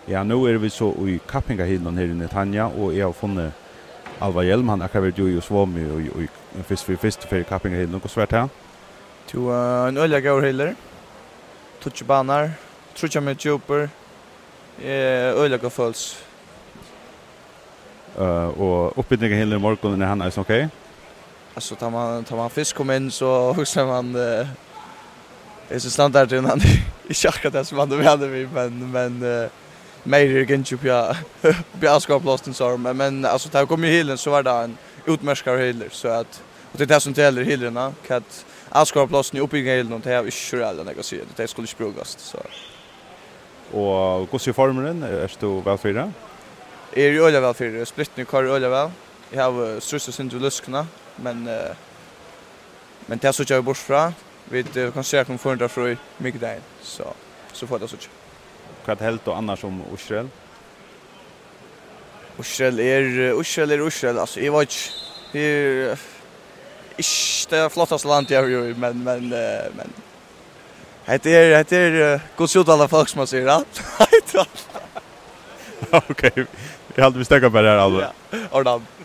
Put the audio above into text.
Ja, nu vi så i Kappingahillen här i Netanya och jag har funnit Alva Hjelm, han akkurat ju svom i först för Kappingahillen och svärt här. To en öliga går heller. Touch banar, trutja med jumper. Öliga föls. Och uppbyggningen hela morgonen när han är så okej. Alltså tar man fisk kom in så huxar man är så standarden han i schackat det som man hade vi men mer kan ju på avskapplasten så men alltså det kom ju hela så var det en utmärskare heller så att och det är det som gäller hillarna att avskapplasten uppe i hela och det är ju själva jag säger det skulle sprugas så. Och hur ser formen är du väl för det? Är ju öliga väl för splitten kör öliga väl. Jag har stressat sin luskna men det är så jag bort fra. Vi kan se om förndra från mycket där så får det så. Vad helt och annars om Israel? Israel alltså jag vet inte det är flottast land jag gör men det är gott ut alla folk som man säger att. Okej. Jag hade bestämt på det här alltså. Ja. Ordam.